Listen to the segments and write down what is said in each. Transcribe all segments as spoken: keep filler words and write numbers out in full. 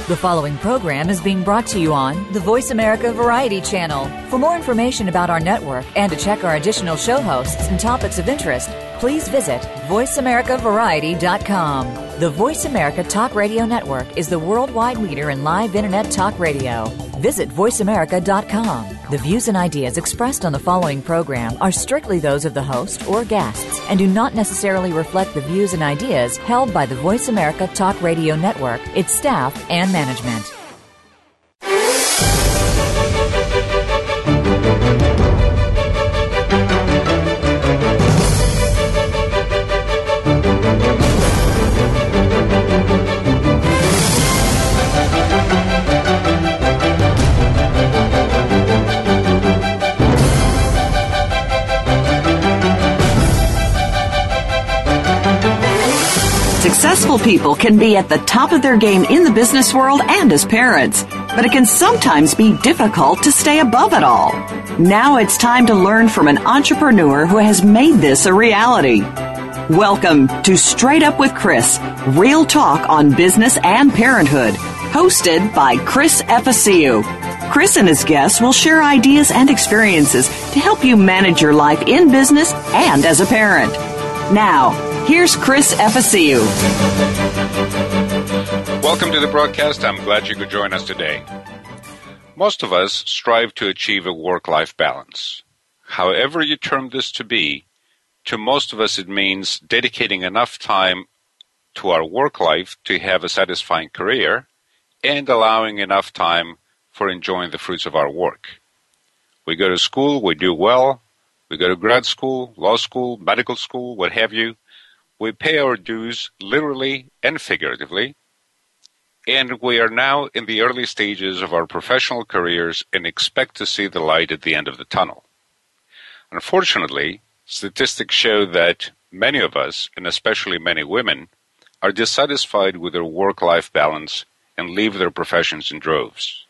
The following program is being brought to you on the Voice America Variety Channel. For more information about our network and to check our additional show hosts and topics of interest, please visit voice america variety dot com. The Voice America Talk Radio Network is the worldwide leader in live Internet talk radio. Visit voice america dot com. The views and ideas expressed on the following program are strictly those of the host or guests and do not necessarily reflect the views and ideas held by the Voice America Talk Radio Network, its staff, and management. Successful people can be at the top of their game in the business world and as parents, but it can sometimes be difficult to stay above it all. Now it's time to learn from an entrepreneur who has made this a reality. Welcome to Straight Up with Chris, real talk on business and parenthood, hosted by Chris Efesiu. Chris and his guests will share ideas and experiences to help you manage your life in business and as a parent. Now, here's Chris Efesiu. Welcome to the broadcast. I'm glad you could join us today. Most of us strive to achieve a work-life balance. However you term this to be, to most of us it means dedicating enough time to our work life to have a satisfying career and allowing enough time for enjoying the fruits of our work. We go to school, we do well. We go to grad school, law school, medical school, what have you. We pay our dues literally and figuratively, and we are now in the early stages of our professional careers and expect to see the light at the end of the tunnel. Unfortunately, statistics show that many of us, and especially many women, are dissatisfied with their work-life balance and leave their professions in droves.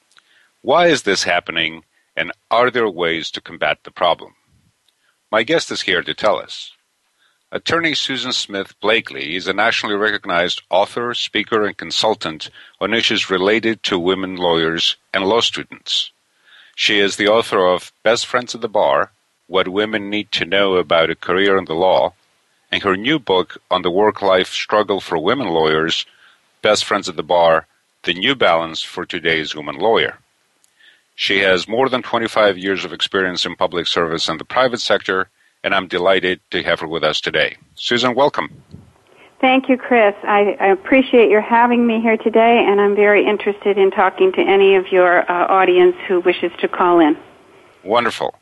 Why is this happening, and are there ways to combat the problem? My guest is here to tell us. Attorney Susan Smith Blakely is a nationally recognized author, speaker, and consultant on issues related to women lawyers and law students. She is the author of Best Friends at the Bar, What Women Need to Know About a Career in the Law, and her new book on the work-life struggle for women lawyers, Best Friends at the Bar, The New Balance for Today's Woman Lawyer. She has more than twenty-five years of experience in public service and the private sector, and I'm delighted to have her with us today. Susan, welcome. Thank you, Chris. I, I appreciate your having me here today, and I'm very interested in talking to any of your uh, audience who wishes to call in. Wonderful.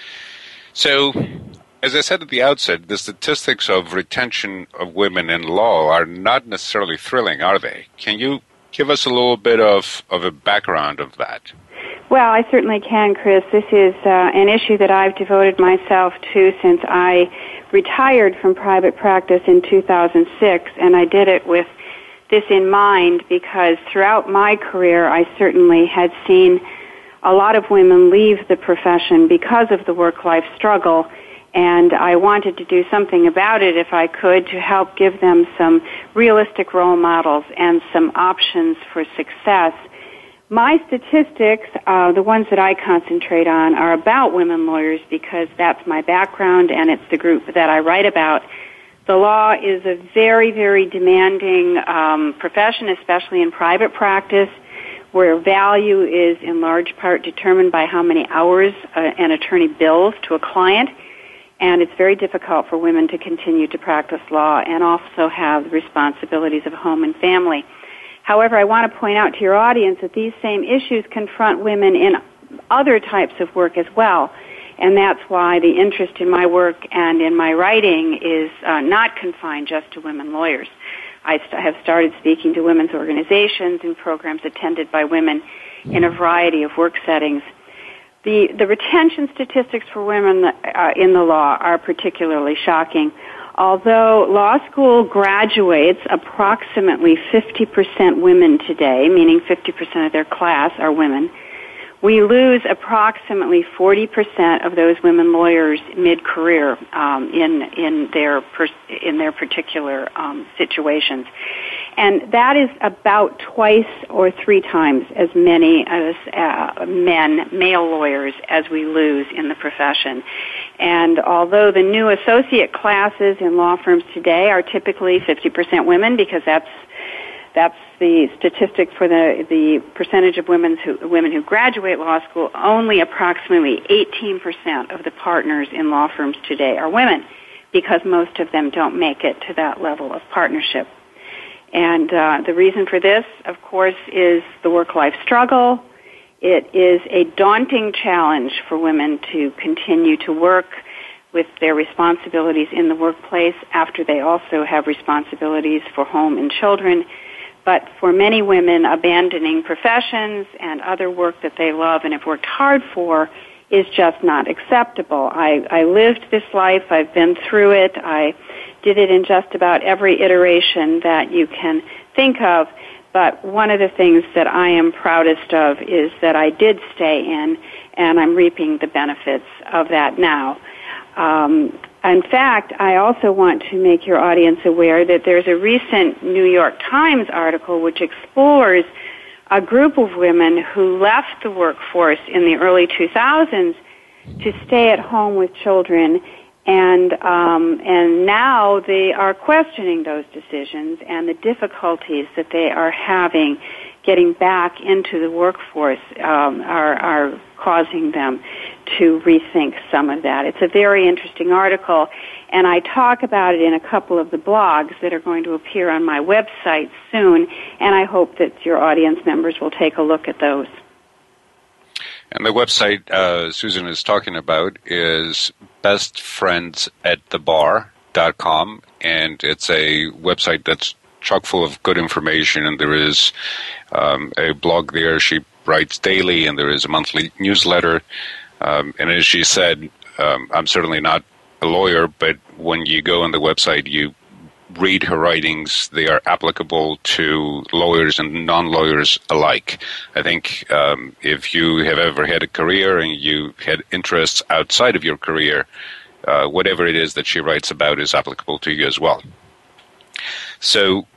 So, as I said at the outset, the statistics of retention of women in law are not necessarily thrilling, are they? Can you give us a little bit of, of a background of that? Well, I certainly can, Chris. This is uh, an issue that I've devoted myself to since I retired from private practice in two thousand six, and I did it with this in mind because throughout my career I certainly had seen a lot of women leave the profession because of the work-life struggle, and I wanted to do something about it if I could to help give them some realistic role models and some options for success. My statistics, uh, the ones that I concentrate on, are about women lawyers because that's my background and it's the group that I write about. The law is a very, very demanding um, profession, especially in private practice, where value is in large part determined by how many hours uh, an attorney bills to a client. And it's very difficult for women to continue to practice law and also have the responsibilities of home and family. However, I want to point out to your audience that these same issues confront women in other types of work as well. And that's why the interest in my work and in my writing is uh, not confined just to women lawyers. I st- have started speaking to women's organizations and programs attended by women in a variety of work settings. The, the retention statistics for women uh, in the law are particularly shocking. Although law school graduates approximately fifty percent women today, meaning fifty percent of their class are women, we lose approximately forty percent of those women lawyers mid-career um, in in their per, in their particular um, situations. And that is about twice or three times as many as uh, men, male lawyers, as we lose in the profession. And although the new associate classes in law firms today are typically fifty percent women, because that's that's the statistic for the the percentage of women who women who graduate law school, only approximately eighteen percent of the partners in law firms today are women, because most of them don't make it to that level of partnership. And uh, the reason for this, of course, is the work-life struggle. It is a daunting challenge for women to continue to work with their responsibilities in the workplace after they also have responsibilities for home and children. But for many women, abandoning professions and other work that they love and have worked hard for is just not acceptable. I, I lived this life. I've been through it. I did it in just about every iteration that you can think of. But one of the things that I am proudest of is that I did stay in, and I'm reaping the benefits of that now. Um, in fact, I also want to make your audience aware that there's a recent New York Times article which explores a group of women who left the workforce in the early two thousands to stay at home with children, and um, and now they are questioning those decisions and the difficulties that they are having getting back into the workforce um, are, are causing them to rethink some of that. It's a very interesting article, and I talk about it in a couple of the blogs that are going to appear on my website soon, and I hope that your audience members will take a look at those. And the website uh, Susan is talking about is best friends at the bar dot com, and it's a website that's chock full of good information, and there is um, a blog there. She writes daily, and there is a monthly newsletter. Um, and as she said, um, I'm certainly not a lawyer, but when you go on the website, you read her writings. They are applicable to lawyers and non-lawyers alike. I think um, if you have ever had a career and you had interests outside of your career, uh, whatever it is that she writes about is applicable to you as well. So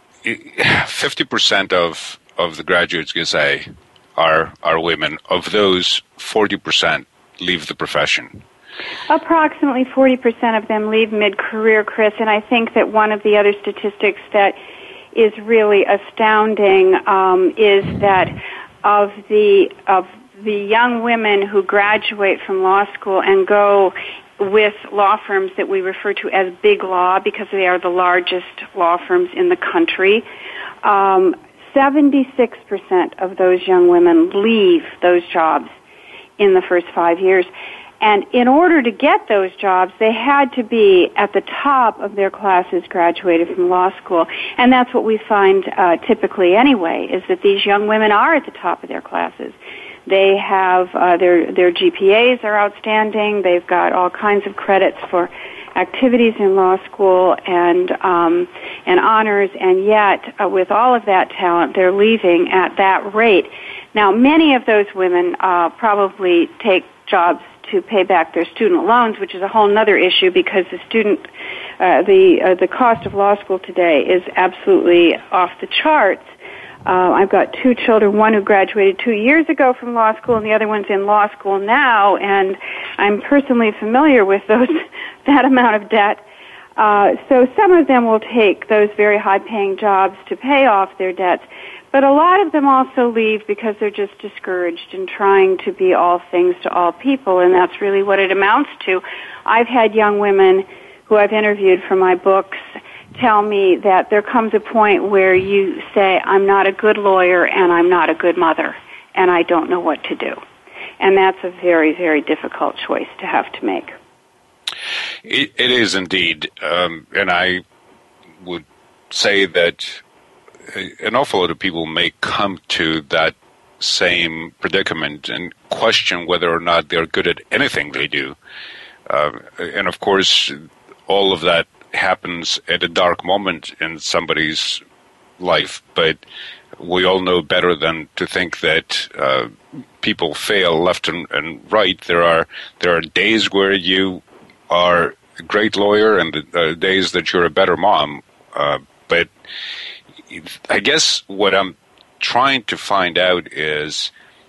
fifty percent of, of the graduates, you say, are, are women. Of those, forty percent leave the profession. Approximately forty percent of them leave mid-career, Chris, and I think that one of the other statistics that is really astounding um, is that of the of the young women who graduate from law school and go with law firms that we refer to as big law because they are the largest law firms in the country, um, seventy-six percent of those young women leave those jobs in the first five years. And in order to get those jobs, they had to be at the top of their classes graduated from law school. And that's what we find uh, typically anyway, is that these young women are at the top of their classes. They have, uh, their, their G P As are outstanding. They've got all kinds of credits for activities in law school and, um, and honors, and yet uh, with all of that talent, they're leaving at that rate. Now, many of those women uh, probably take jobs to pay back their student loans, which is a whole other issue because the student, uh, the uh, the cost of law school today is absolutely off the charts. Uh, I've got two children, one who graduated two years ago from law school, and the other one's in law school now, and I'm personally familiar with those that amount of debt. Uh, so some of them will take those very high-paying jobs to pay off their debts. But a lot of them also leave because they're just discouraged in trying to be all things to all people, and that's really what it amounts to. I've had young women who I've interviewed for my books tell me that there comes a point where you say, I'm not a good lawyer and I'm not a good mother, and I don't know what to do. And that's a very, very difficult choice to have to make. It, it is indeed, um, and I would say that an awful lot of people may come to that same predicament and question whether or not they're good at anything they do. Uh, and of course, all of that happens at a dark moment in somebody's life, but we all know better than to think that uh, people fail left and, and right. There are there are days where you are a great lawyer and uh, days that you're a better mom, uh, but I guess what I'm trying to find out is,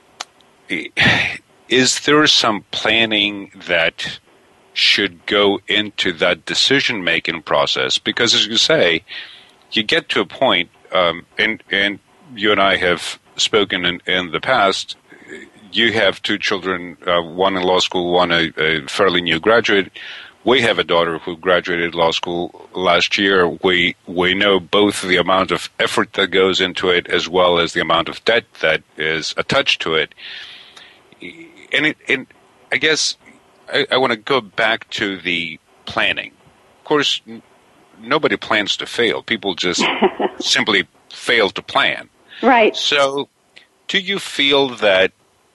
is there some planning that should go into that decision-making process? Because, as you say, you get to a point, um, and, and you and I have spoken in, in the past. You have two children, uh, one in law school, one a, a fairly new graduate. We have a daughter who graduated law school last year. We we know both the amount of effort that goes into it as well as the amount of debt that is attached to it. And, it, and I guess I, I want to go back to the planning. Of course, n- nobody plans to fail. People just simply fail to plan. Right. So do you feel that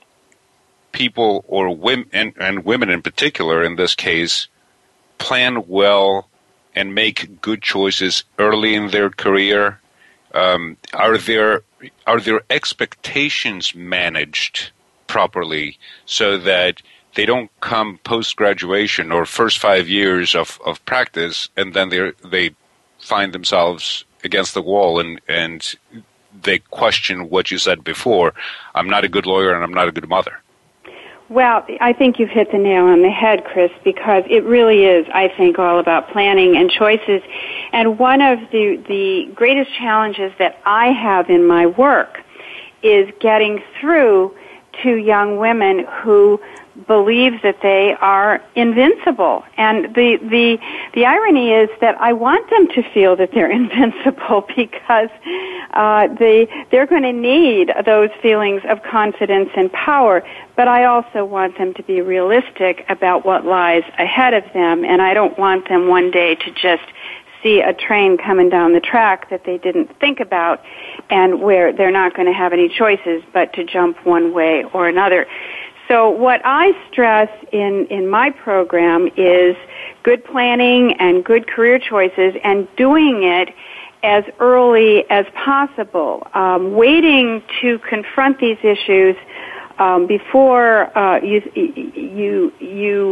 people, or women, and, and women in particular in this case, plan well and make good choices early in their career? Um, are there are their expectations managed properly so that they don't come post-graduation or first five years of, of practice and then they they find themselves against the wall and, and they question what you said before, I'm not a good lawyer and I'm not a good mother? Well, I think you've hit the nail on the head, Chris, because it really is, I think, all about planning and choices. And one of the, the greatest challenges that I have in my work is getting through to young women who believe that they are invincible. And the, the, the irony is that I want them to feel that they're invincible because uh, they, they're going to need those feelings of confidence and power. But I also want them to be realistic about what lies ahead of them. And I don't want them one day to just see a train coming down the track that they didn't think about and where they're not going to have any choices but to jump one way or another. So what I stress in, in my program is good planning and good career choices and doing it as early as possible. Um, waiting to confront these issues um, before uh, you, you, you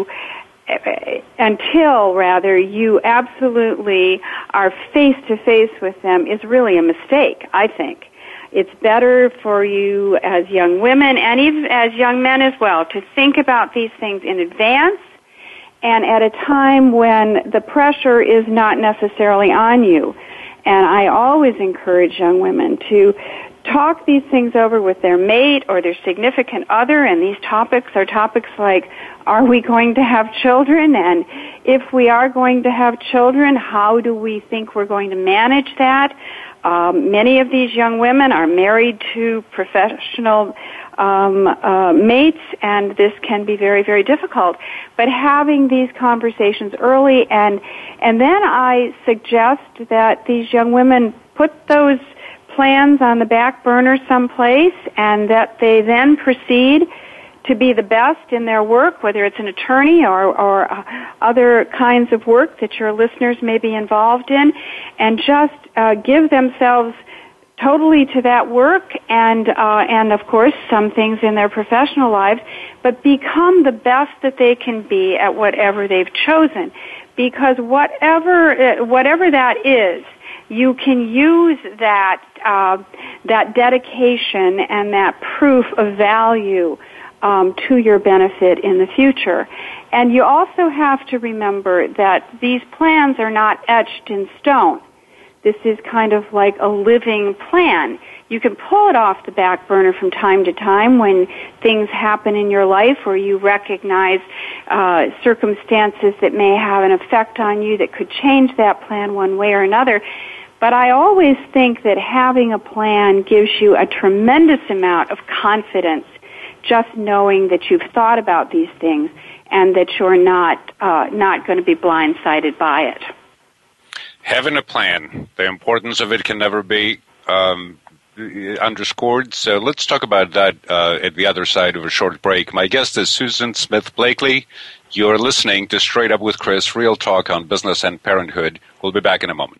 until, rather, you absolutely are face-to-face with them is really a mistake, I think. It's better for you as young women and even as young men as well to think about these things in advance and at a time when the pressure is not necessarily on you. And I always encourage young women to talk these things over with their mate or their significant other, and these topics are topics like, are we going to have children? And if we are going to have children, how do we think we're going to manage that? Um, many of these young women are married to professional um, uh, mates, and this can be very, very difficult. But having these conversations early, and and then I suggest that these young women put those plans on the back burner someplace, and that they then proceed to be the best in their work, whether it's an attorney or, or uh, other kinds of work that your listeners may be involved in, and just uh, give themselves totally to that work and, uh, and of course, some things in their professional lives, but become the best that they can be at whatever they've chosen. Because whatever, uh, whatever that is, you can use that, uh, that dedication and that proof of value Um, to your benefit in the future. And you also have to remember that these plans are not etched in stone. This is kind of like a living plan. You can pull it off the back burner from time to time when things happen in your life or you recognize uh, circumstances that may have an effect on you that could change that plan one way or another. But I always think that having a plan gives you a tremendous amount of confidence, just knowing that you've thought about these things and that you're not uh, not going to be blindsided by it. Having a plan, the importance of it can never be um, underscored. So let's talk about that uh, at the other side of a short break. My guest is Susan Smith Blakely. You're listening to Straight Up with Chris, Real Talk on Business and Parenthood. We'll be back in a moment.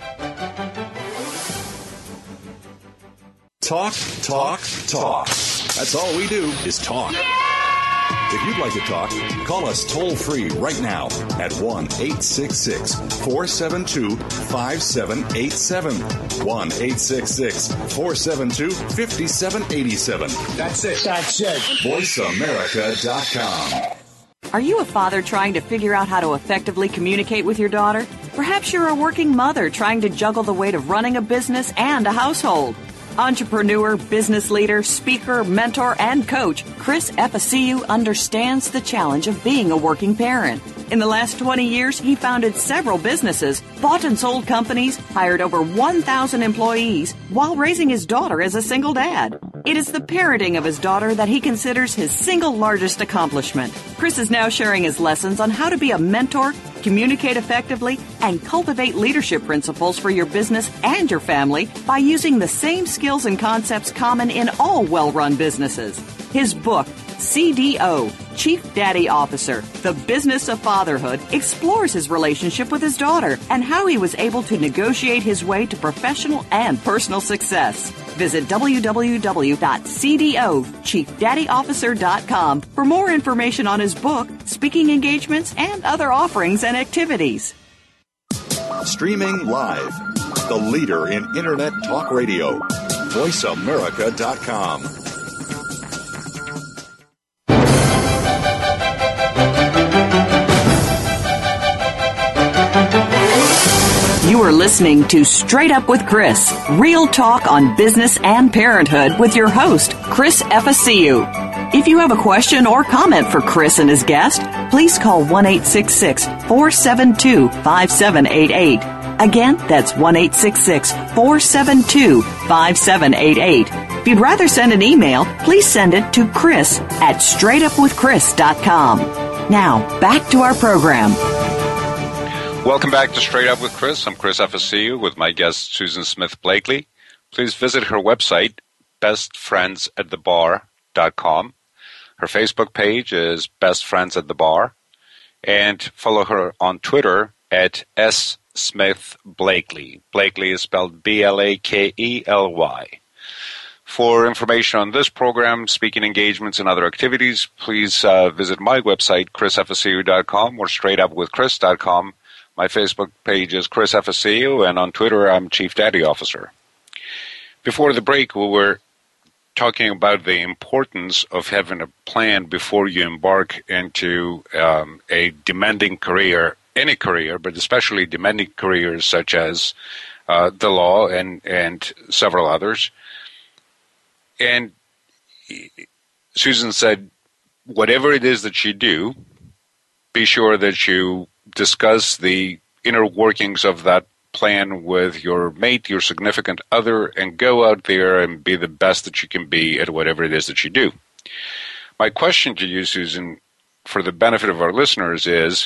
Talk, talk, talk. That's all we do is talk. If you'd like to talk, call us toll-free right now at one eight six six, four seven two, five seven eight seven. one eight six six, four seven two, five seven eight seven. That's it. That's it. voice america dot com. Are you a father trying to figure out how to effectively communicate with your daughter? Perhaps you're a working mother trying to juggle the weight of running a business and a household. Entrepreneur, business leader, speaker, mentor, and coach, Chris Efesiu understands the challenge of being a working parent. In the last twenty years, he founded several businesses, bought and sold companies, hired over one thousand employees, while raising his daughter as a single dad. It is the parenting of his daughter that he considers his single largest accomplishment. Chris is now sharing his lessons on how to be a mentor, communicate effectively, and cultivate leadership principles for your business and your family by using the same skills and concepts common in all well-run businesses. His book, C D O, Chief Daddy Officer, The Business of Fatherhood, explores his relationship with his daughter and how he was able to negotiate his way to professional and personal success. Visit w w w dot c d o chief daddy officer dot com for more information on his book, speaking engagements, and other offerings and activities. Streaming live, the leader in Internet talk radio, voice america dot com. You are listening to Straight Up with Chris, real talk on business and parenthood with your host, Chris Efesiu. If you have a question or comment for Chris and his guest, please call one eight six six, four seven two, five seven eight eight. Again, that's one eight six six, four seven two, five seven eight eight. If you'd rather send an email, please send it to Chris at straight up with chris dot com. Now, back to our program. Welcome back to Straight Up with Chris. I'm Chris Efesiu with my guest Susan Smith Blakely. Please visit her website, best friends at the bar dot com. Her Facebook page is Best Friends at the Bar. And follow her on Twitter at S Smith Blakely. Blakely is spelled B L A K E L Y. For information on this program, speaking engagements, and other activities, please uh, visit my website, chris efesiu dot com or straight up with chris dot com. My Facebook page is Chris Efesiu, and on Twitter, I'm Chief Daddy Officer. Before the break, we were talking about the importance of having a plan before you embark into um, a demanding career, any career, but especially demanding careers such as uh, the law and, and several others. And Susan said, whatever it is that you do, be sure that you discuss the inner workings of that plan with your mate, your significant other, and go out there and be the best that you can be at whatever it is that you do. My question to you, Susan, for the benefit of our listeners is,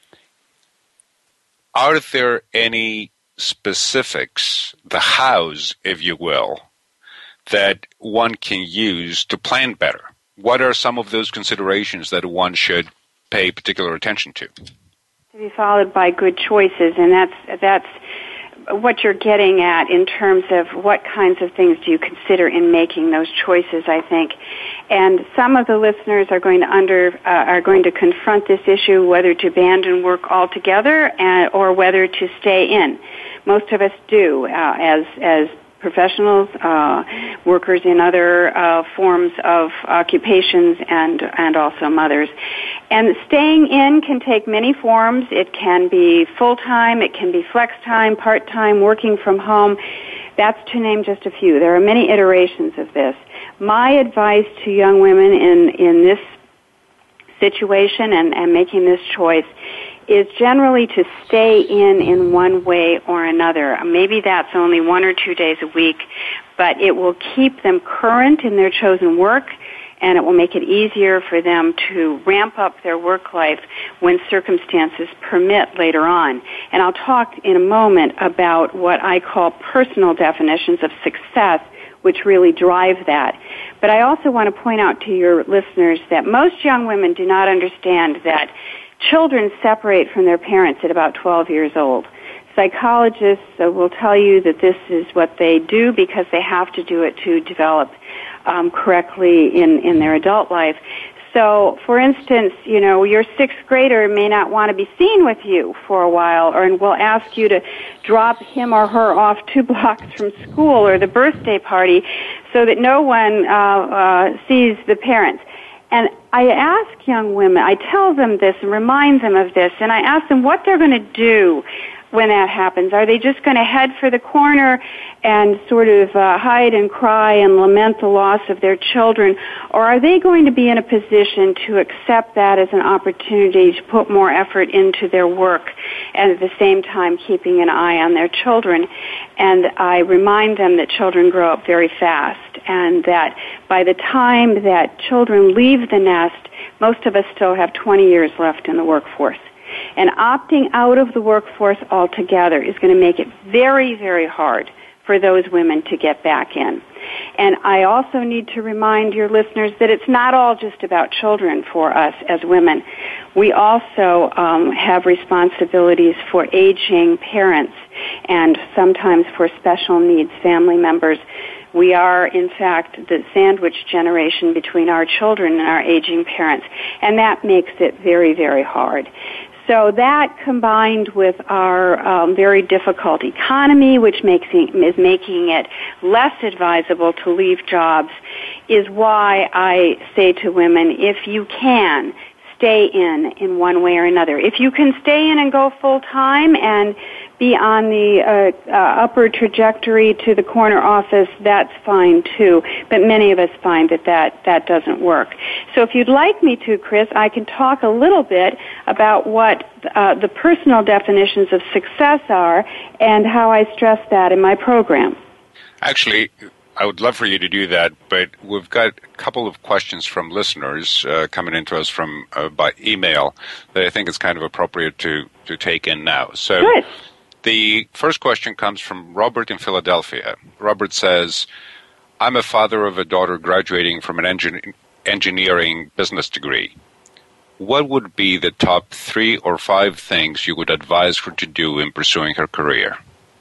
are there any specifics, the hows, if you will, that one can use to plan better? What are some of those considerations that one should pay particular attention to? To be followed by good choices, and that's that's what you're getting at in terms of what kinds of things do you consider in making those choices, I think. And some of the listeners are going to under uh, are going to confront this issue whether to abandon work altogether and, or whether to stay in. Most of us do uh, as as professionals, uh, workers in other uh, forms of occupations, and and also mothers. And staying in can take many forms. It can be full-time, it can be flex-time, part-time, working from home. That's to name just a few. There are many iterations of this. My advice to young women in, in this situation and, and making this choice is generally to stay in in one way or another. Maybe that's only one or two days a week, but it will keep them current in their chosen work, and it will make it easier for them to ramp up their work life when circumstances permit later on. And I'll talk in a moment about what I call personal definitions of success, which really drive that. But I also want to point out to your listeners that most young women do not understand that children separate from their parents at about twelve years old. Psychologists uh, will tell you that this is what they do because they have to do it to develop um, correctly in, in their adult life. So, for instance, you know, your sixth grader may not want to be seen with you for a while, or and will ask you to drop him or her off two blocks from school or the birthday party so that no one uh, uh, sees the parents. And I ask young women, I tell them this and remind them of this, and I ask them what they're going to do when that happens. Are they just going to head for the corner and sort of uh, hide and cry and lament the loss of their children, or are they going to be in a position to accept that as an opportunity to put more effort into their work and at the same time keeping an eye on their children? And I remind them that children grow up very fast and that by the time that children leave the nest, most of us still have twenty years left in the workforce. And opting out of the workforce altogether is going to make it very, very hard for those women to get back in. And I also need to remind your listeners that it's not all just about children for us as women. We also um, have responsibilities for aging parents and sometimes for special needs family members. We are, in fact, the sandwich generation between our children and our aging parents, and that makes it very, very hard. So that, combined with our um, very difficult economy, which makes it, is making it less advisable to leave jobs, is why I say to women, if you can, stay in in one way or another. If you can stay in and go full time and be on the uh, uh, upper trajectory to the corner office, that's fine too. But many of us find that that, that doesn't work. So if you'd like me to, Chris, I can talk a little bit about what uh, the personal definitions of success are and how I stress that in my program. Actually, I would love for you to do that, but we've got a couple of questions from listeners uh, coming into us from uh, by email that I think is kind of appropriate to, to take in now. So. Good. The first question comes from Robert in Philadelphia. Robert says, I'm a father of a daughter graduating from an engin- engineering business degree. What would be the top three or five things you would advise her to do in pursuing her career?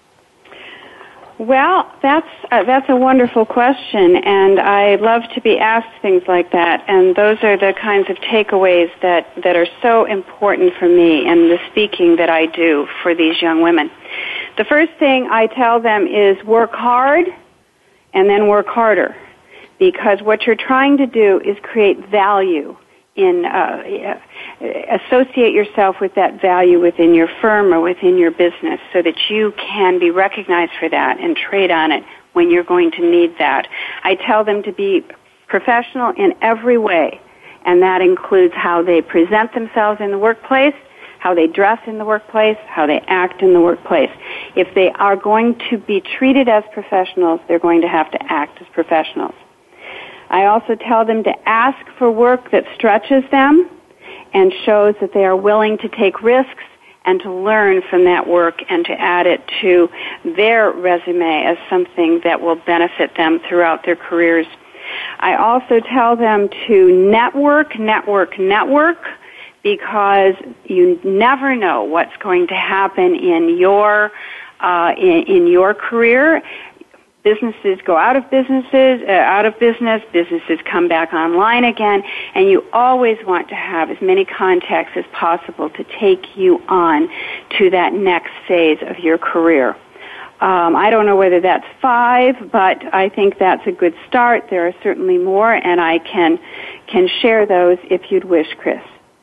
Well, that's uh, that's a wonderful question, and I love to be asked things like that, and those are the kinds of takeaways that, that are so important for me in the speaking that I do for these young women. The first thing I tell them is work hard and then work harder, because what you're trying to do is create value in uh, associate yourself with that value within your firm or within your business so that you can be recognized for that and trade on it when you're going to need that. I tell them to be professional in every way, and that includes how they present themselves in the workplace, how they dress in the workplace, how they act in the workplace. If they are going to be treated as professionals, they're going to have to act as professionals. I also tell them to ask for work that stretches them and shows that they are willing to take risks and to learn from that work and to add it to their resume as something that will benefit them throughout their careers. I also tell them to network, network, network, because you never know what's going to happen in your uh, in, in your career. Businesses go out of businesses, uh, out of business. Businesses come back online again, and you always want to have as many contacts as possible to take you on to that next phase of your career. Um, I don't know whether that's five, but I think that's a good start. There are certainly more, and I can can share those if you'd wish, Chris.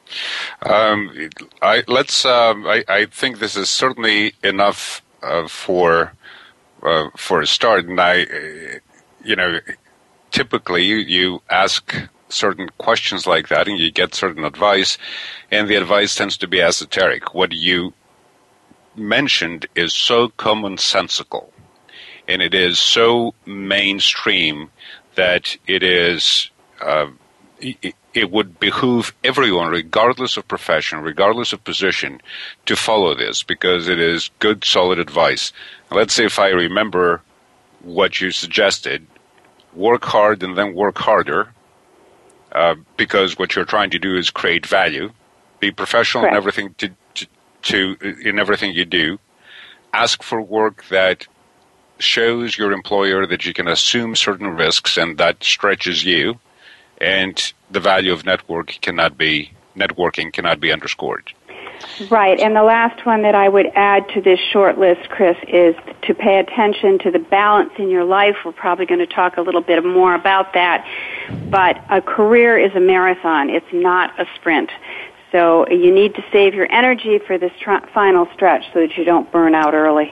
Um, I, let's. Um, I, I think this is certainly enough uh, for. Uh, for a start, and I, uh, you know, typically you, you ask certain questions like that and you get certain advice, and the advice tends to be esoteric. What you mentioned is so commonsensical, and it is so mainstream that it is, uh, it, it would behoove everyone, regardless of profession, regardless of position, to follow this, because it is good, solid advice. Let's say if I remember what you suggested, work hard and then work harder, uh, because what you're trying to do is create value. Be professional Correct. in everything to, to, to in everything you do. Ask for work that shows your employer that you can assume certain risks, and that stretches you, and the value of network cannot be networking cannot be underscored. Right, and the last one that I would add to this short list, Chris, is to pay attention to the balance in your life. We're probably going to talk a little bit more about that, but a career is a marathon. It's not a sprint. So you need to save your energy for this tr- final stretch so that you don't burn out early.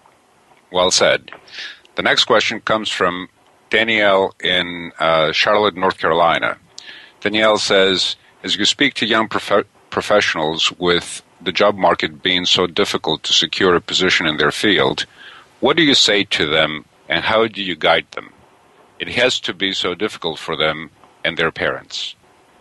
Well said. The next question comes from Danielle in uh, Charlotte, North Carolina. Danielle says, as you speak to young prof- professionals with the job market being so difficult to secure a position in their field, what do you say to them and how do you guide them? It has to be so difficult for them and their parents.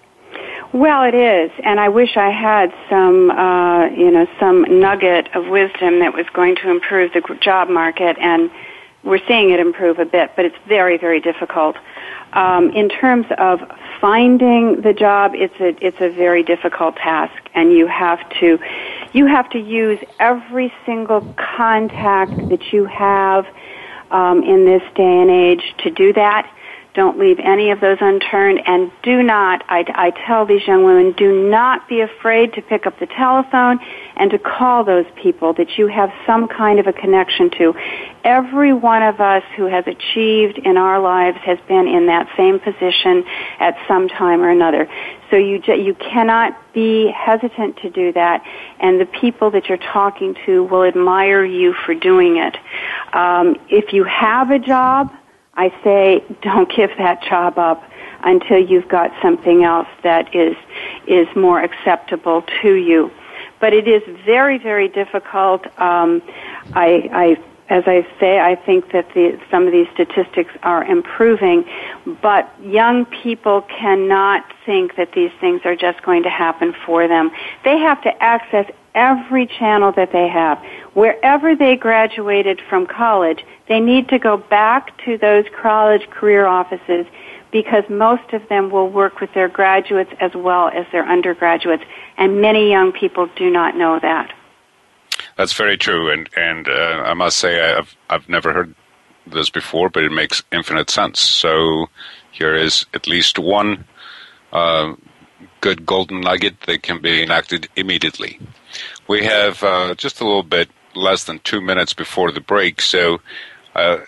Well, it is, and I wish I had some, uh, you know, some nugget of wisdom that was going to improve the job market, and we're seeing it improve a bit, but it's very, very difficult. Um, in terms of finding the job, it's a it's a very difficult task, and you have to you have to use every single contact that you have um, in this day and age to do that. Don't leave any of those unturned, and do not, I, I tell these young women, do not be afraid to pick up the telephone and to call those people that you have some kind of a connection to. Every one of us who has achieved in our lives has been in that same position at some time or another. So you you cannot be hesitant to do that, and the people that you're talking to will admire you for doing it. Um, if you have a job, I say don't give that job up until you've got something else that is is more acceptable to you. But it is very, very difficult. Um, I, I, as I say, I think that the, some of these statistics are improving, but young people cannot think that these things are just going to happen for them. They have to access every channel that they have. Wherever they graduated from college, they need to go back to those college career offices because most of them will work with their graduates as well as their undergraduates, and many young people do not know that. That's very true, and and uh, I must say I've I've never heard this before, but it makes infinite sense. So here is at least one uh, good golden nugget that can be enacted immediately. We have uh, just a little bit less than two minutes before the break, so uh,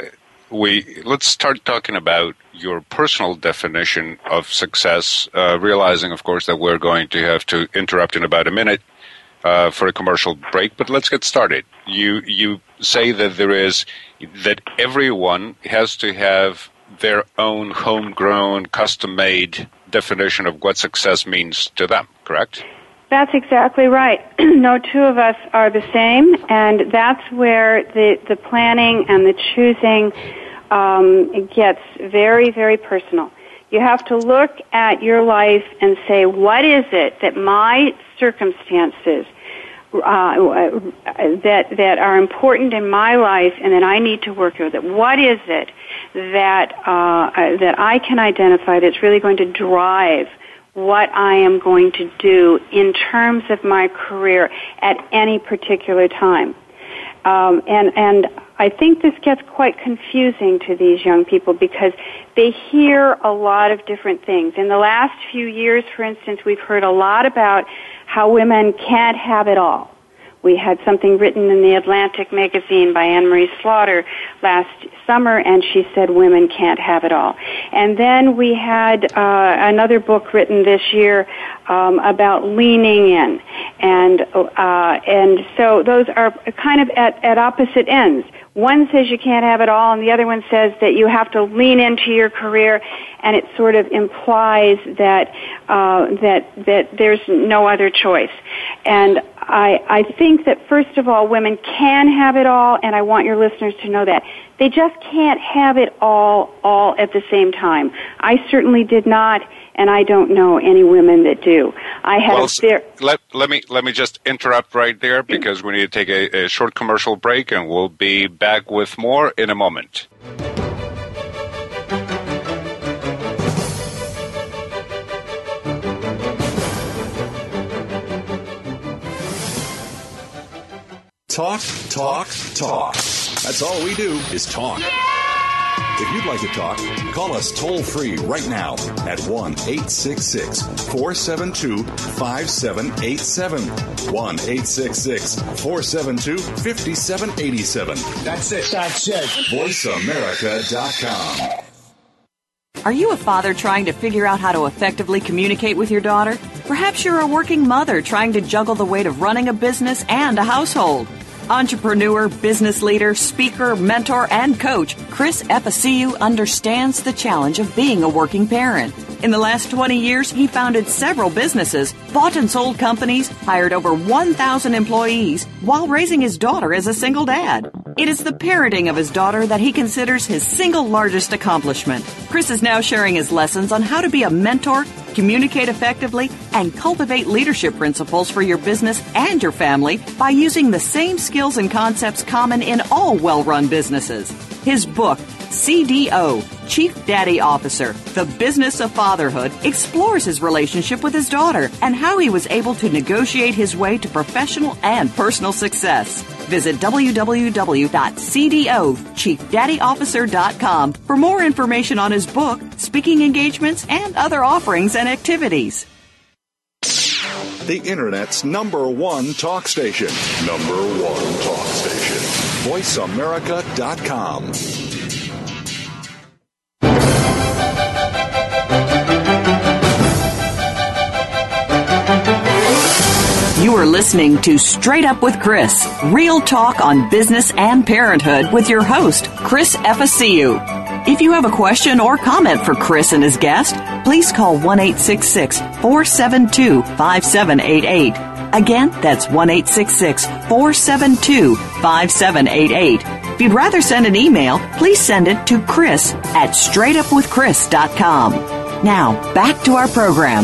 we let's start talking about your personal definition of success, uh, realizing, of course, that we're going to have to interrupt in about a minute uh, for a commercial break, but let's get started. You you say that there is, that everyone has to have their own homegrown, custom-made definition of what success means to them, correct? That's exactly right. No two of us are the same, and that's where the, the planning and the choosing um, gets very, very personal. You have to look at your life and say, what is it that my circumstances uh, that that are important in my life and that I need to work with it? What is it that uh, that I can identify that's really going to drive what I am going to do in terms of my career at any particular time? Um, and and I think this gets quite confusing to these young people because they hear a lot of different things. In the last few years, for instance, we've heard a lot about how women can't have it all. We had something written in the Atlantic magazine by Anne-Marie Slaughter last summer, and she said women can't have it all. And then we had uh, another book written this year um, about leaning in, and uh, and so those are kind of at, at opposite ends. One says you can't have it all, and the other one says that you have to lean into your career, and it sort of implies that uh, that that there's no other choice. And I, I think that, first of all, women can have it all, and I want your listeners to know that. They just can't have it all, all at the same time. I certainly did not, and I don't know any women that do. I had well, a fair... let, let me let me just interrupt right there because we need to take a, a short commercial break, and we'll be back with more in a moment. Talk, talk, talk. That's all we do is talk. If you'd like to talk, call us toll-free right now at one eight six six, four seven two, five seven eight seven. one eight six six, four seven two, five seven eight seven. That's it. That's it. voice america dot com. Are you a father trying to figure out how to effectively communicate with your daughter? Perhaps you're a working mother trying to juggle the weight of running a business and a household. Entrepreneur, business leader, speaker, mentor, and coach, Chris Efesiu understands the challenge of being a working parent. In the last twenty years, he founded several businesses, bought and sold companies, hired over one thousand employees, while raising his daughter as a single dad. It is the parenting of his daughter that he considers his single largest accomplishment. Chris is now sharing his lessons on how to be a mentor, communicate effectively, and cultivate leadership principles for your business and your family by using the same skills and concepts common in all well-run businesses. His book, C D O, Chief Daddy Officer, The Business of Fatherhood, explores his relationship with his daughter and how he was able to negotiate his way to professional and personal success. Visit w w w dot c d o chief daddy officer dot com for more information on his book, speaking engagements, and other offerings and activities. The Internet's number one talk station. Number one talk station. voice america dot com. You are listening to Straight Up with Chris, real talk on business and parenthood with your host, Chris Efesiu. If you have a question or comment for Chris and his guest, please call one eight six six, four seven two, five seven eight eight. Again, that's one eight six six, four seven two, five seven eight eight. If you'd rather send an email, please send it to Chris at straight up with chris dot com. Now, back to our program.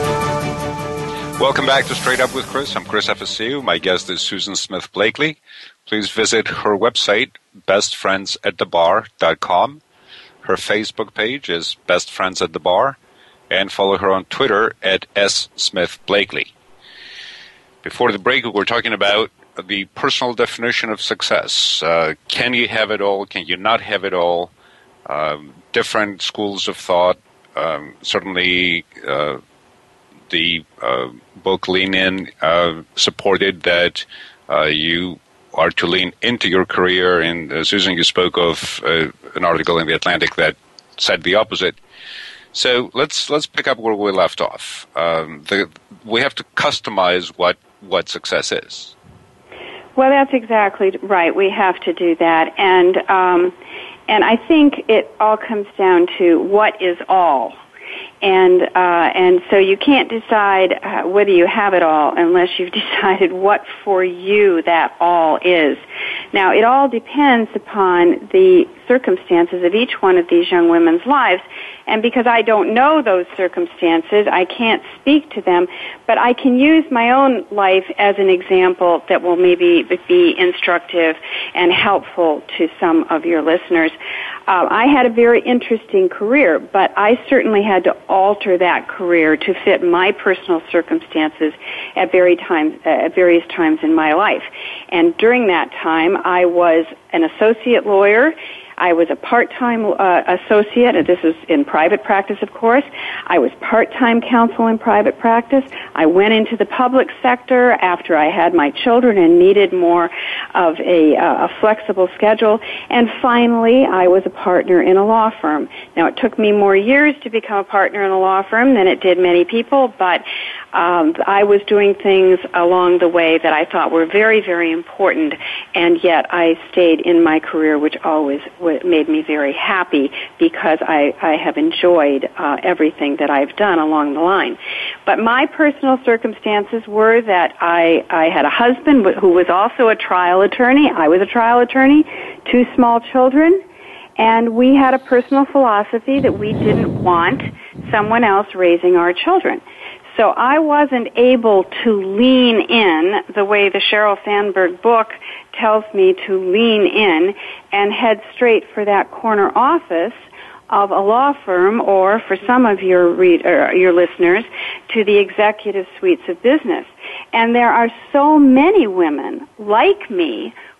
Welcome back to Straight Up with Chris. I'm Chris Efesiu. My guest is Susan Smith Blakely. Please visit her website, best friends at the bar dot com. Her Facebook page is Best Friends at the Bar, and follow her on Twitter at S Smith Blakely. Before the break, we were talking about the personal definition of success. Uh, can you have it all? Can you not have it all? Um, different schools of thought. Um, certainly, uh, the uh, book Lean In uh, supported that uh, you are to lean into your career. And uh, Susan, you spoke of uh, an article in The Atlantic that said the opposite. So let's let's pick up where we left off. Um, the, we have to customize what, what success is. Well, that's exactly right. We have to do that. And um, and I think it all comes down to what is all. And uh, and so you can't decide uh, whether you have it all unless you've decided what for you that all is. Now, it all depends upon the circumstances of each one of these young women's lives. And because I don't know those circumstances, I can't speak to them, but I can use my own life as an example that will maybe be instructive and helpful to some of your listeners. Uh, I had a very interesting career, but I certainly had to alter that career to fit my personal circumstances at very times, uh, at various times in my life. And during that time, I was an associate lawyer. I was a part-time uh, associate, and this is in private practice, of course. I was part-time counsel in private practice. I went into the public sector after I had my children and needed more of a, uh, a flexible schedule. And finally, I was a partner in a law firm. Now, it took me more years to become a partner in a law firm than it did many people, but um, I was doing things along the way that I thought were very, very important, and yet I stayed in my career, which always was made me very happy because I, I have enjoyed uh, everything that I've done along the line. But my personal circumstances were that I, I had a husband who was also a trial attorney. I was a trial attorney, two small children, and we had a personal philosophy that we didn't want someone else raising our children. So I wasn't able to lean in the way the Sheryl Sandberg book tells me to lean in and head straight for that corner office of a law firm, or for some of your read, or your listeners, to the executive suites of business. And there are so many women like me who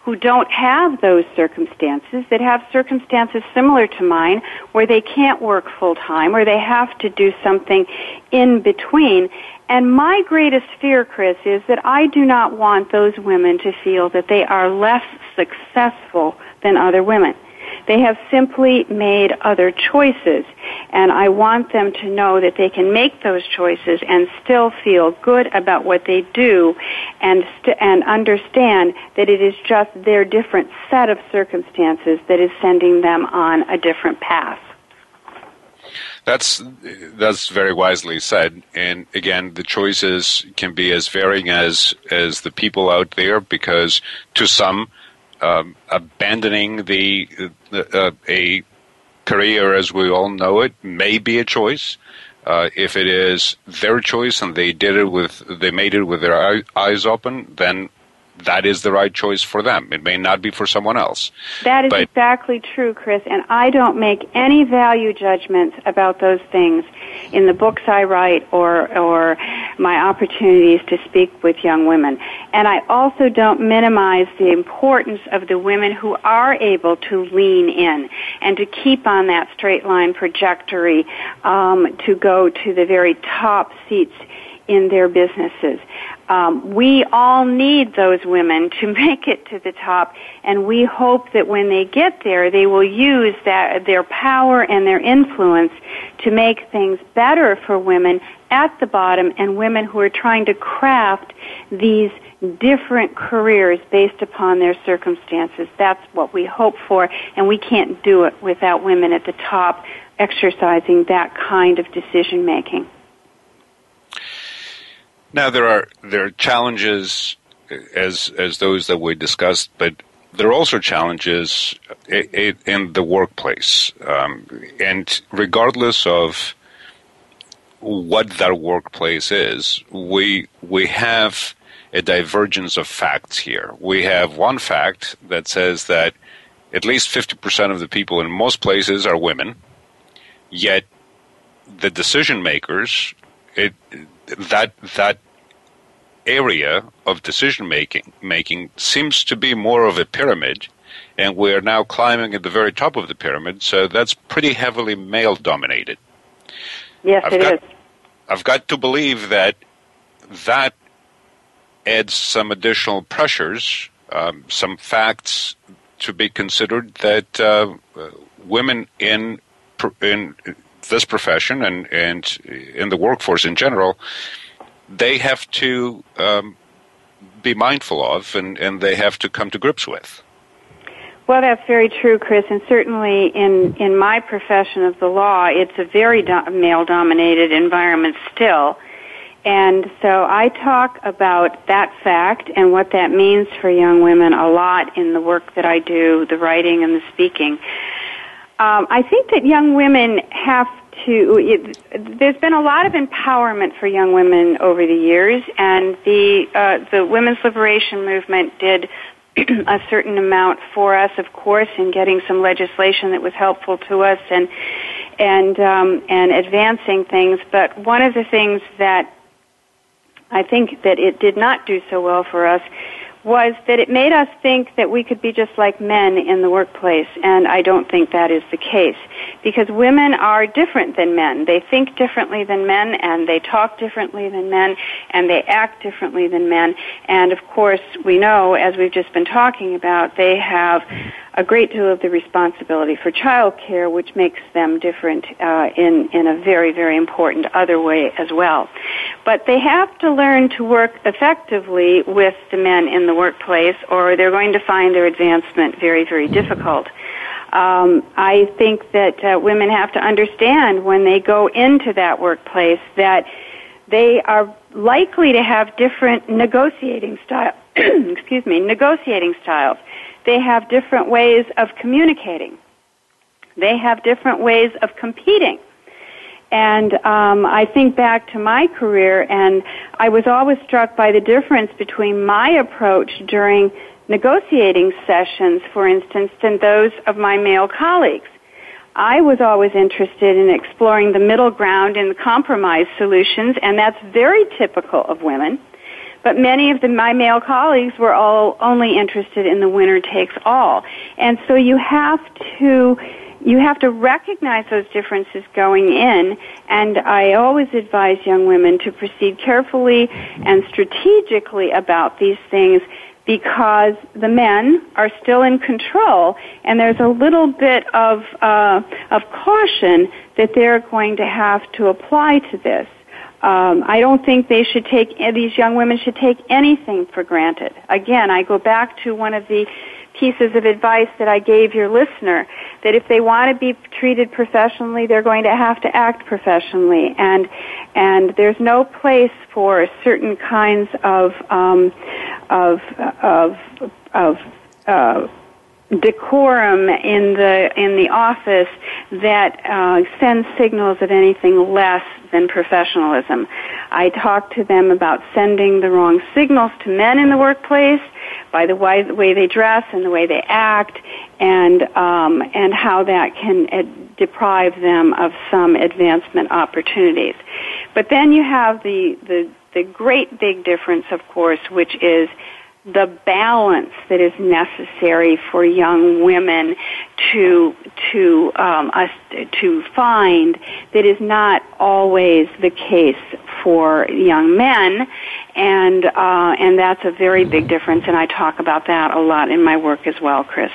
who don't have those circumstances, that have circumstances similar to mine, where they can't work full time, or they have to do something in between. And my greatest fear, Chris, is that I do not want those women to feel that they are less successful than other women. They have simply made other choices, and I want them to know that they can make those choices and still feel good about what they do, and st- and understand that it is just their different set of circumstances that is sending them on a different path. That's that's very wisely said. And again, the choices can be as varying as as the people out there, because to some, um, abandoning the uh, a career as we all know it may be a choice. Uh, if it is their choice and they did it with they made it with their eye, eyes open, then that is the right choice for them. It may not be for someone else. That is but, exactly true, Chris, and I don't make any value judgments about those things in the books I write or or my opportunities to speak with young women. And I also don't minimize the importance of the women who are able to lean in and to keep on that straight line trajectory, um, to go to the very top seats in their businesses. Um, we all need those women to make it to the top, and we hope that when they get there, they will use that their power and their influence to make things better for women at the bottom and women who are trying to craft these different careers based upon their circumstances. That's what we hope for, and we can't do it without women at the top exercising that kind of decision making. Now there are there are challenges as as those that we discussed, but there are also challenges in the workplace, um, and regardless of what that workplace is, we we have a divergence of facts here. We have one fact that says that at least fifty percent of the people in most places are women, yet the decision makers, it that that area of decision making making seems to be more of a pyramid, and we're now climbing at the very top of the pyramid, so that's pretty heavily male dominated. Yes, I've it got, is. I've got to believe that that adds some additional pressures, um, some facts to be considered that uh, women in in this profession and, and in the workforce in general, they have to um, be mindful of, and, and they have to come to grips with. Well, that's very true, Chris, and certainly in, in my profession of the law, it's a very do- male-dominated environment still. And so I talk about that fact and what that means for young women a lot in the work that I do, the writing and the speaking. Um, I think that young women have to, it, there's been a lot of empowerment for young women over the years, and the uh, the women's liberation movement did a certain amount for us, of course, in getting some legislation that was helpful to us and and um, and advancing things. But one of the things that I think that it did not do so well for us was that it made us think that we could be just like men in the workplace, and I don't think that is the case, because women are different than men. They think differently than men, and they talk differently than men, and they act differently than men, and of course we know, as we've just been talking about, they have a great deal of the responsibility for child care, which makes them different uh, in, in a very, very important other way as well. But they have to learn to work effectively with the men in the workplace, or they're going to find their advancement very, very difficult. Um, I think that uh, women have to understand when they go into that workplace that they are likely to have different negotiating style. excuse me, negotiating styles. They have different ways of communicating. They have different ways of competing. And um, I think back to my career, and I was always struck by the difference between my approach during negotiating sessions, for instance, than those of my male colleagues. I was always interested in exploring the middle ground and compromise solutions, and that's very typical of women. but many of the, my male colleagues were all only interested in the winner takes all. And so you have to you have to recognize those differences going in, and I always advise young women to proceed carefully and strategically about these things, because the men are still in control, and there's a little bit of uh, of caution that they're going to have to apply to this. Um, I don't think they should take these young women should take anything for granted. Again, I go back to one of the pieces of advice that I gave your listener, that if they want to be treated professionally, they're going to have to act professionally, and and there's no place for certain kinds of um, of of of uh, decorum in the in the office that uh, sends signals of anything less than professionalism. I talk to them about sending the wrong signals to men in the workplace by the way, the way they dress and the way they act, and um, and how that can uh, deprive them of some advancement opportunities. But then you have the, the the great big difference, of course, which is the balance that is necessary for young women to to um, us to find that is not always the case for young men, and uh, and that's a very big difference. And I talk about that a lot in my work as well, Chris.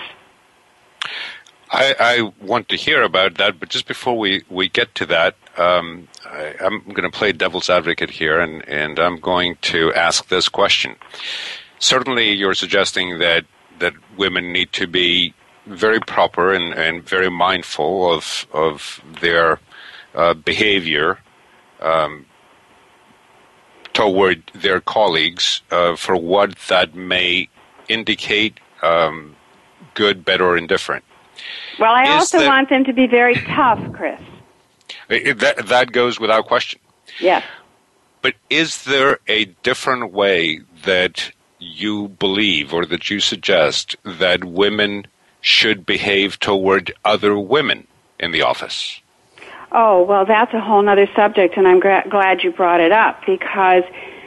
I, I want to hear about that, but just before we, we get to that, um, I, I'm going to play devil's advocate here, and, and I'm going to ask this question. Certainly, you're suggesting that, that women need to be very proper and, and very mindful of of their uh, behavior um, toward their colleagues uh, for what that may indicate, um, good, better, or indifferent. Well, I Is also that, want them to be very tough, Chris. It, that, that goes without question. Yes. But is there a different way that you believe or that you suggest that women should behave toward other women in the office? Oh, well, that's a whole other subject, and I'm gra- glad you brought it up, because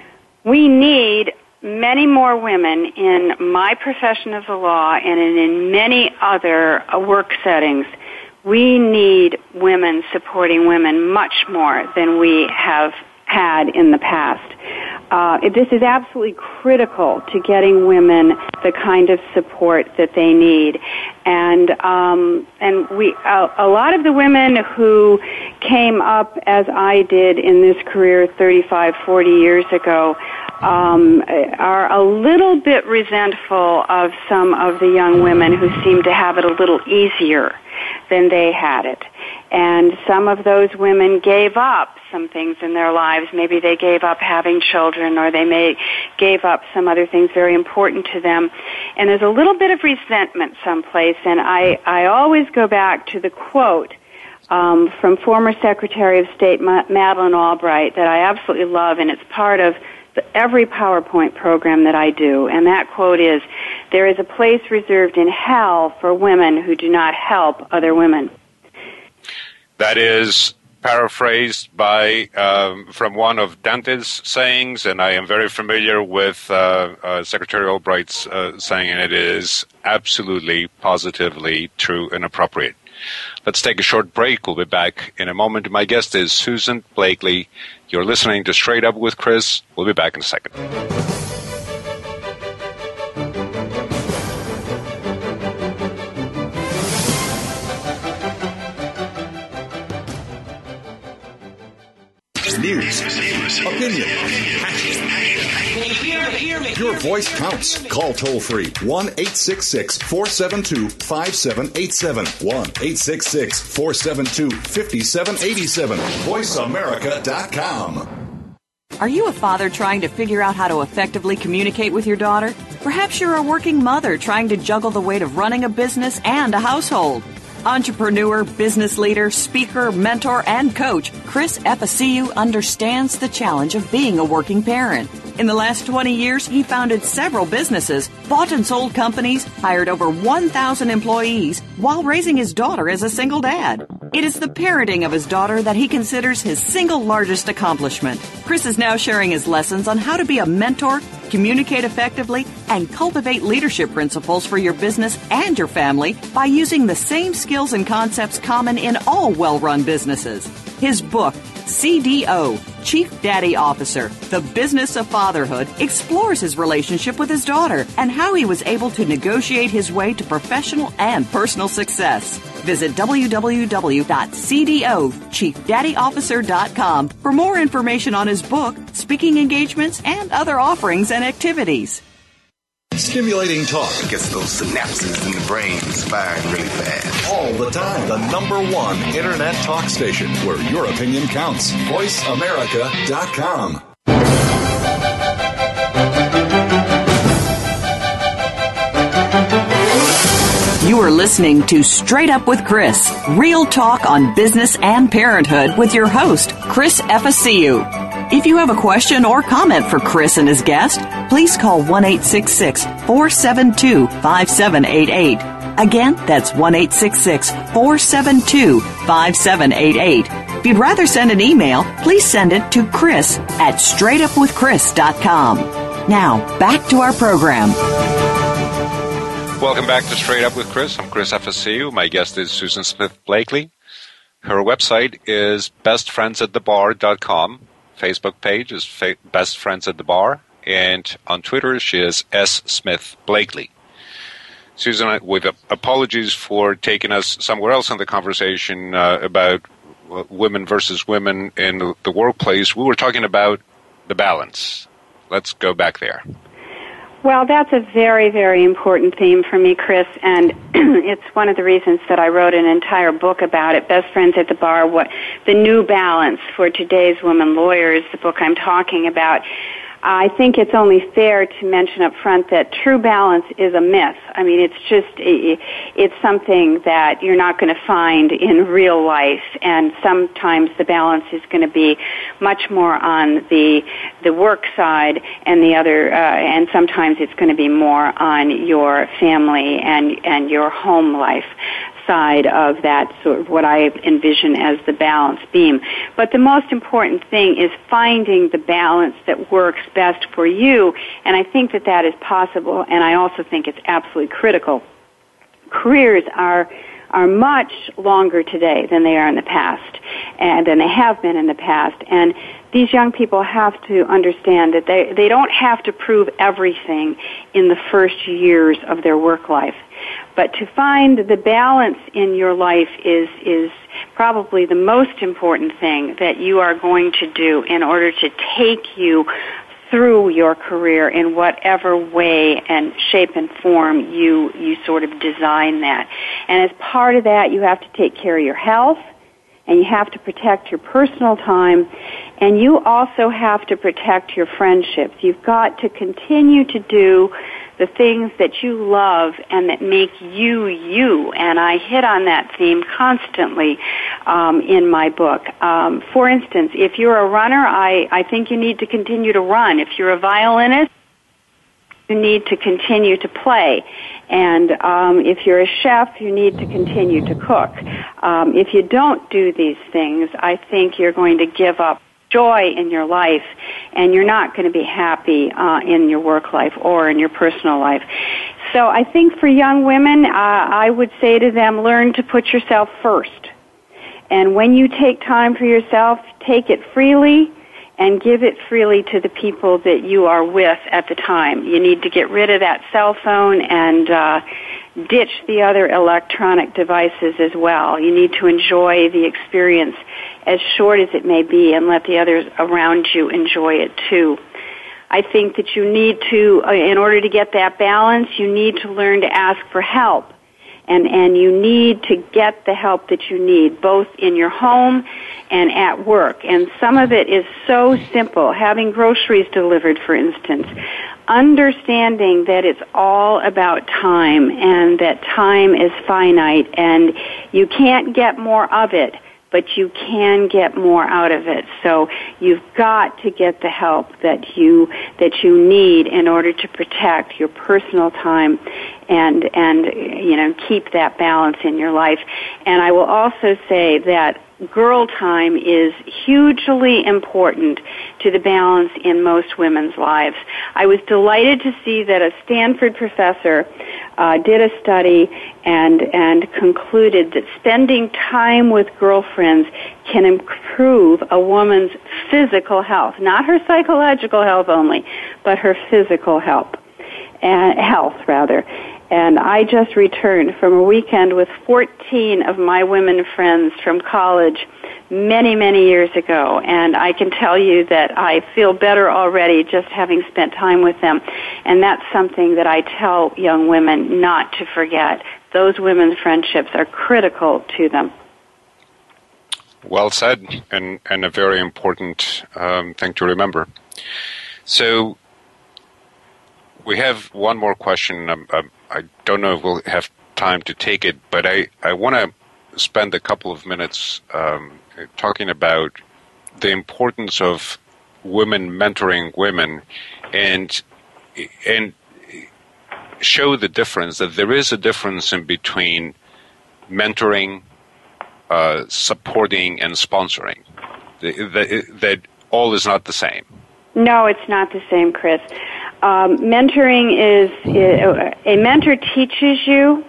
we need many more women in my profession of the law and in, in many other uh, work settings. We need women supporting women much more than we have had in the past. Uh, this is absolutely critical to getting women the kind of support that they need, and um, and we uh, a lot of the women who came up as I did in this career thirty-five, forty years ago um, are a little bit resentful of some of the young women who seem to have it a little easier than they had it. And some of those women gave up some things in their lives. Maybe they gave up having children, or they may gave up some other things very important to them. And there's a little bit of resentment someplace. And I, I always go back to the quote um, from former Secretary of State Ma- Madeleine Albright that I absolutely love, and it's part of the, every PowerPoint program that I do. And that quote is, "There is a place reserved in hell for women who do not help other women." That is paraphrased by um, from one of Dante's sayings, and I am very familiar with uh, uh, Secretary Albright's uh, saying, and it is absolutely, positively true and appropriate. Let's take a short break. We'll be back in a moment. My guest is Susan Blakely. You're listening to Straight Up with Chris. We'll be back in a second. News, opinion, your voice counts. Call toll free one eight six six, four seven two, five seven eight seven. one eight six six, four seven two, five seven eight seven. voice america dot com. Are you a father trying to figure out how to effectively communicate with your daughter? Perhaps you're a working mother trying to juggle the weight of running a business and a household. Entrepreneur, business leader, speaker, mentor, and coach, Chris Epiceu understands the challenge of being a working parent. In the last twenty years, he founded several businesses, bought and sold companies, hired over one thousand employees, while raising his daughter as a single dad. It is the parenting of his daughter that he considers his single largest accomplishment. Chris is now sharing his lessons on how to be a mentor, communicate effectively, and cultivate leadership principles for your business and your family by using the same skills and concepts common in all well-run businesses. His book, C D O, Chief Daddy Officer, The Business of Fatherhood, explores his relationship with his daughter and how he was able to negotiate his way to professional and personal success. Visit w w w dot c d o chief daddy officer dot com for more information on his book, speaking engagements, and other offerings and activities. Stimulating talk. It gets those synapses in the brain firing really fast. All the time. The number one Internet talk station where your opinion counts. voice america dot com. You are listening to Straight Up with Chris, real talk on business and parenthood with your host, Chris Efficiu. If you have a question or comment for Chris and his guest, please call one eight six six, four seven two, five seven eight eight. Again, that's one eight six six, four seven two, five seven eight eight. If you'd rather send an email, please send it to Chris at straight up with chris dot com. Now, back to our program. Welcome back to Straight Up with Chris. I'm Chris Efficiu. My guest is Susan Smith Blakely. Her website is best friends at the bar dot com. Facebook page is fa- Best Friends at the Bar. And on Twitter, she is S. Smith Blakely. Susan, with uh, apologies for taking us somewhere else in the conversation uh, about uh, women versus women in the, the workplace, we were talking about the balance. Let's go back there. Well, that's a very, very important theme for me, Chris, and it's one of the reasons that I wrote an entire book about it, Best Friends at the Bar, what the new balance for today's women lawyers, the book I'm talking about. I think it's only fair to mention up front that true balance is a myth. I mean, it's just, it's something that you're not going to find in real life, and sometimes the balance is going to be much more on the the work side, and the other, uh, and sometimes it's going to be more on your family and and your home life side of that, sort of what I envision as the balance beam. But the most important thing is finding the balance that works best for you, and I think that that is possible, and I also think it's absolutely critical. Careers are are much longer today than they are in the past, and than they have been in the past, and these young people have to understand that they, they don't have to prove everything in the first years of their work life. But to find the balance in your life is is probably the most important thing that you are going to do in order to take you through your career in whatever way and shape and form you you sort of design that. And as part of that, you have to take care of your health, and you have to protect your personal time, and you also have to protect your friendships. You've got to continue to do the things that you love and that make you you, and I hit on that theme constantly um, in my book. Um, for instance, if you're a runner, I, I think you need to continue to run. If you're a violinist, you need to continue to play. And um, if you're a chef, you need to continue to cook. Um, if you don't do these things, I think you're going to give up joy in your life, and you're not going to be happy uh, in your work life or in your personal life. So I think for young women, uh, I would say to them, learn to put yourself first. And when you take time for yourself, take it freely and give it freely to the people that you are with at the time. You need to get rid of that cell phone and uh, ditch the other electronic devices as well. You need to enjoy the experience as short as it may be and let the others around you enjoy it too. I think that you need to, uh, in order to get that balance, you need to learn to ask for help. And, and you need to get the help that you need, both in your home and at work. And some of it is so simple. Having groceries delivered, for instance. Understanding that it's all about time and that time is finite and you can't get more of it but you can get more out of it. So you've got to get the help that you that you need in order to protect your personal time and and you know keep that balance in your life. And I will also say that girl time is hugely important to the balance in most women's lives. I was delighted to see that a Stanford professor uh, did a study and and concluded that spending time with girlfriends can improve a woman's physical health, not her psychological health only, but her physical health, and health rather. And I just returned from a weekend with fourteen of my women friends from college many, many years ago. And I can tell you that I feel better already just having spent time with them. And that's something that I tell young women not to forget. Those women's friendships are critical to them. Well said, and, and a very important um, thing to remember. So we have one more question. Um, um, I don't know if we'll have time to take it, but I, I want to spend a couple of minutes um, talking about the importance of women mentoring women and and show the difference, that there is a difference in between mentoring, uh, supporting, and sponsoring. That, that all is not the same. No, it's not the same, Chris. Um, mentoring is, is, a mentor teaches you,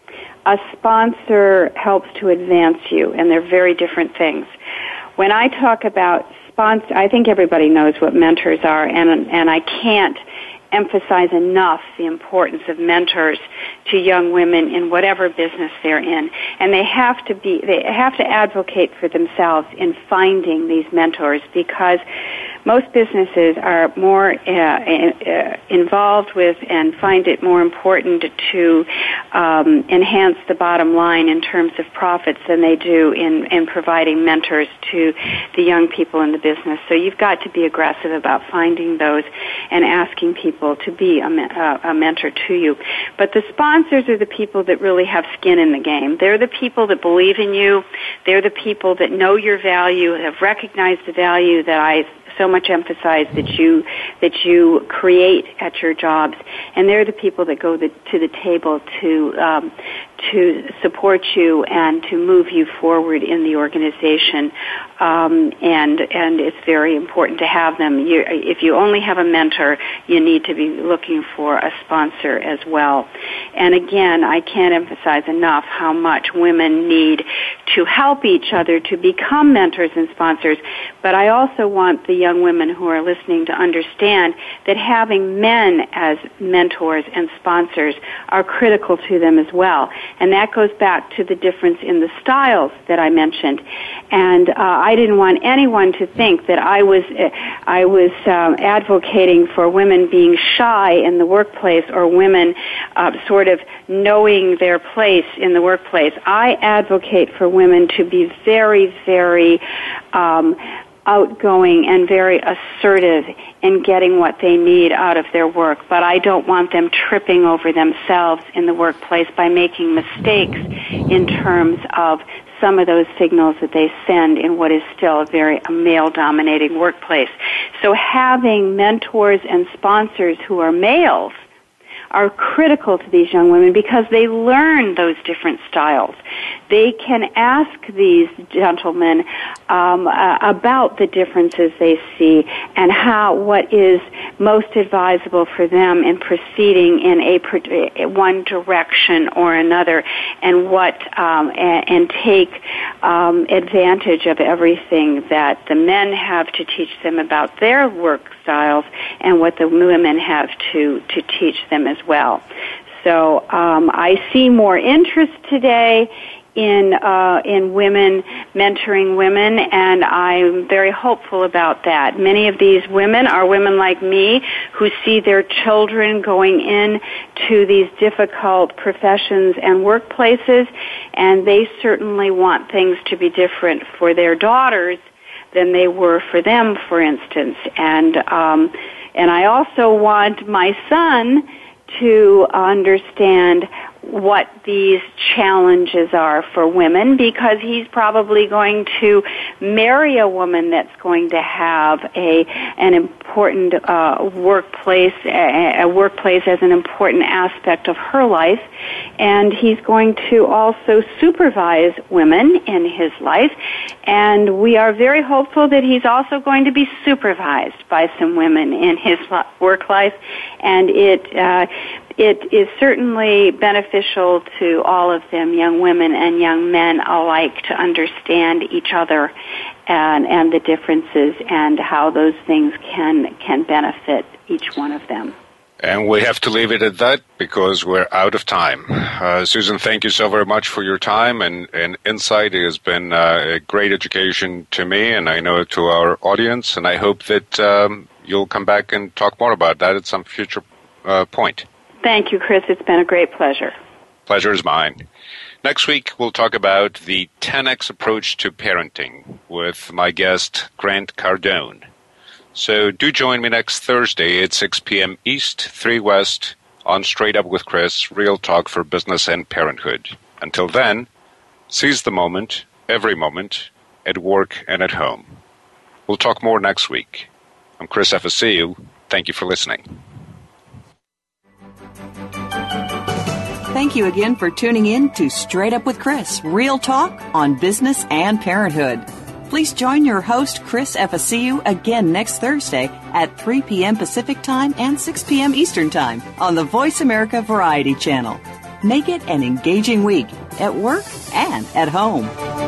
a sponsor helps to advance you, and they're very different things. When I talk about sponsor, I think everybody knows what mentors are, and and I can't emphasize enough the importance of mentors to young women in whatever business they're in. And they have to be, they have to advocate for themselves in finding these mentors, because most businesses are more uh, uh, involved with and find it more important to um, enhance the bottom line in terms of profits than they do in, in providing mentors to the young people in the business. So you've got to be aggressive about finding those and asking people to be a, uh, a mentor to you. But the sponsors are the people that really have skin in the game. They're the people that believe in you. They're the people that know your value, have recognized the value that I so much emphasize that you that you create at your jobs, and they're the people that go the, to the table to um, to support you and to move you forward in the organization. Um, and and it's very important to have them. You, if you only have a mentor, you need to be looking for a sponsor as well. And again, I can't emphasize enough how much women need to help each other to become mentors and sponsors. But I also want the young women who are listening to understand that having men as mentors and sponsors are critical to them as well. And that goes back to the difference in the styles that I mentioned. And uh, I didn't want anyone to think that I was uh, I was um, advocating for women being shy in the workplace or women uh, sort of knowing their place in the workplace. I advocate for women to be very, very um, outgoing and very assertive in getting what they need out of their work, but I don't want them tripping over themselves in the workplace by making mistakes in terms of some of those signals that they send in what is still a very male-dominating workplace. So having mentors and sponsors who are males are critical to these young women because they learn those different styles. They can ask these gentlemen um, uh, about the differences they see and how what is most advisable for them in proceeding in a one direction or another, and what um, and, and take um, advantage of everything that the men have to teach them about their work styles and what the women have to to teach them as well. So um, I see more interest today in uh, in women mentoring women, and I'm very hopeful about that. Many of these women are women like me who see their children going in to these difficult professions and workplaces, and they certainly want things to be different for their daughters than they were for them, for instance. And um, and I also want my son to understand what these challenges are for women, because he's probably going to marry a woman that's going to have a an important uh, workplace, a, a workplace as an important aspect of her life, and he's going to also supervise women in his life, and we are very hopeful that he's also going to be supervised by some women in his work life, and it uh, it is certainly beneficial to all of them, young women and young men alike, to understand each other and, and the differences and how those things can can benefit each one of them. And we have to leave it at that because we're out of time. Uh, Susan, thank you so very much for your time and, and insight. It has been uh, a great education to me, and I know to our audience, and I hope that um, you'll come back and talk more about that at some future uh, point. Thank you, Chris. It's been a great pleasure. Pleasure is mine. Next week, we'll talk about the ten X approach to parenting with my guest, Grant Cardone. So do join me next Thursday at six p.m. East, three West, on Straight Up with Chris, real talk for business and parenthood. Until then, seize the moment, every moment, at work and at home. We'll talk more next week. I'm Chris Efesiu. Thank you for listening. Thank you again for tuning in to Straight Up with Chris, real talk on business and parenthood. Please join your host, Chris Efesiu, again next Thursday at three p.m. Pacific Time and six p.m. Eastern Time on the Voice America Variety Channel. Make it an engaging week at work and at home.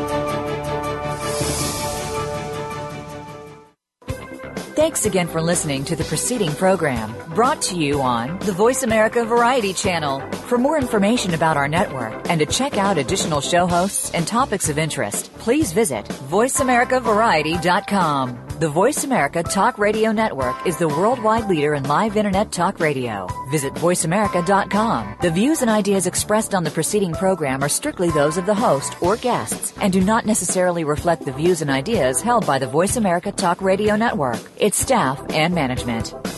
Thanks again for listening to the preceding program, brought to you on the Voice America Variety Channel. For more information about our network and to check out additional show hosts and topics of interest, please visit voice america variety dot com. The Voice America Talk Radio Network is the worldwide leader in live Internet talk radio. Visit voice america dot com. The views and ideas expressed on the preceding program are strictly those of the host or guests and do not necessarily reflect the views and ideas held by the Voice America Talk Radio Network, its staff, and management.